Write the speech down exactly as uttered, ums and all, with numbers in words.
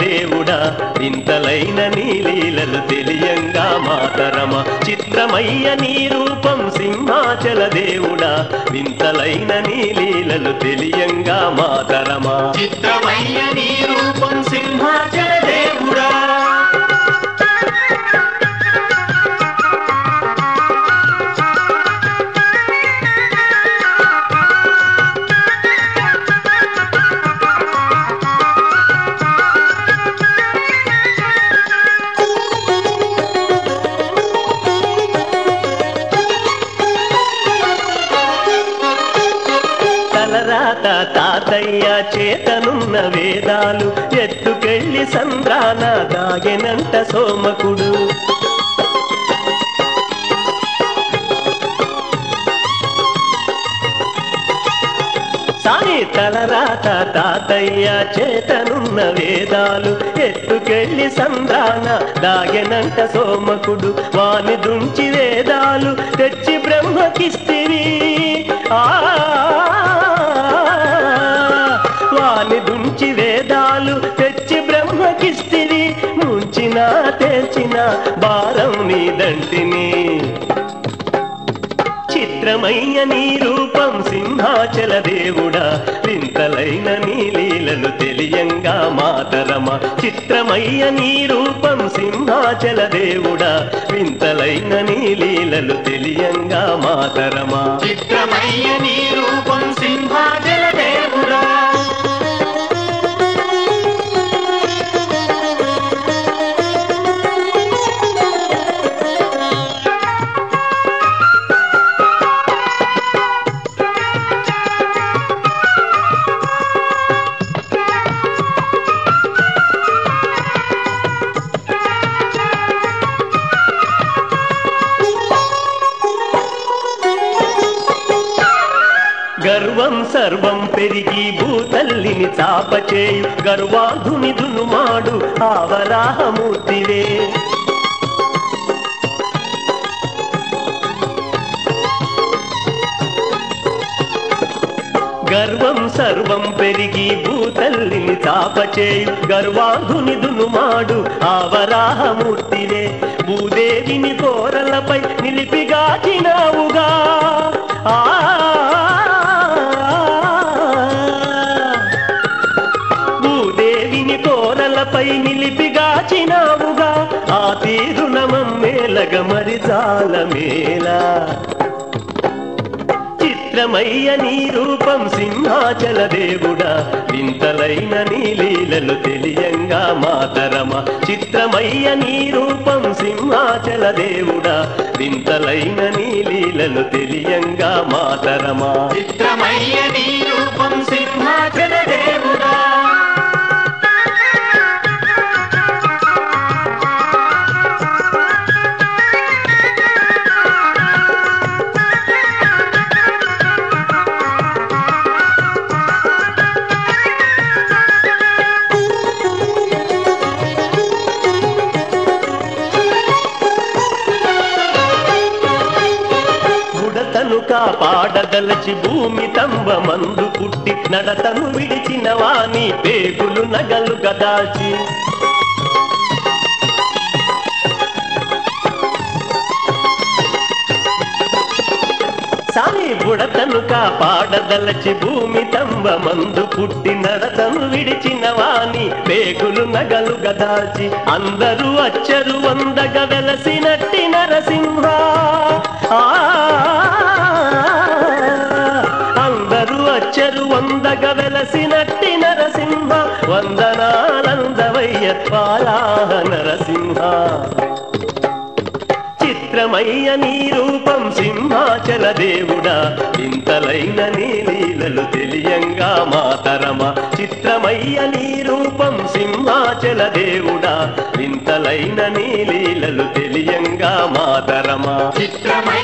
దేవుడా వింతలైన నీ లీలలు తెలియంగా మాతరమా చిత్రమయ్య నీ రూపం సింహాచల దేవుడా వింతలైన నీ లీలలు తెలియంగా మాతరమా చిత్రమయ్య నీ రూపం సింహాచల దేవుడా తలరాత తాతయ్య చేతనున్న వేదాలు ఎత్తుకెళ్ళి సంద్రాన దాగెనంట సోమకుడు సాని తలరాత తాతయ్య చేతనున్న వేదాలు ఎత్తుకెళ్ళి సంద్రాన దాగెనంట సోమకుడు వాని దుంచి వేదాలు తెచ్చి బ్రహ్మకిస్తివి ఆ వాని దుంచి వేదాలు తెచ్చి బ్రహ్మకిస్తివి ముంచిన తెచ్చిన భారం నీదంటిని చిత్రమయ్య నీ రూపం సింహాచల దేవుడా వింతలైన నీ లీలలు తెలియంగా మాతరమా చిత్రమయ్య నీ రూపం సింహాచల దేవుడా వింతలైన నీ లీలలు తెలియంగా మాతరమా చిత్రమయ్య నీ రూపం సింహాచల దేవుడా గర్వం సర్వం పెరిగి భూతల్లిని చాపచేయు గర్వాధుని దునుమాడు ఆవరాహమూర్తివే గర్వం సర్వం పెరిగి భూతల్లిని చాపచేయు గర్వాధుని దునుమాడు ఆవరాహమూర్తివే భూదేవిని కోరలపై నిలిపిగాచినావుగా ఆ భూదేవిని కోరలపై నిలిపిగాచినావుగా ఆ తీరునమం మేలగ మరి జాలమేలా చిత్రమయ్య నీ రూపం సింహాచల దేవుడా వింతలైన నీ లీలలు తెలియంగా మాతరమా చిత్రమయ్య నీ రూపం సింహాచల దేవుడా వింతలైన నీ లీలలు తెలియంగా మాతరమా చిత్రమయ్య నీ రూపం సింహాచల దేవుడా బుడతను కాపాడదలచి భూమి తంబ మందు పుట్టి నడతను విడిచిన వాని పేగులు నగలు గదాచి సాని బుడతను కాపాడదలచి భూమి తంబ మందు పుట్టి నడతను విడిచిన వాని పేగులు నగలు గదాచి అందరూ అచ్చరు వందగ వెలసినట్టి నరసింహ ఆ అందరూ అచ్చరు వందగ వెలసినట్టి నరసింహ వందనాలందవయ్య వారాహ నరసింహ చిత్రమయ్య నీ రూపం సింహాచల దేవుడా వింతలైన నీ లీలలు తెలియంగా మాతరమా చిత్రమయ్య నీ రూపం సింహాచల దేవుడా వింతలైన నీ లీలలు తెలియంగా మాతరమా చిత్రమయ్య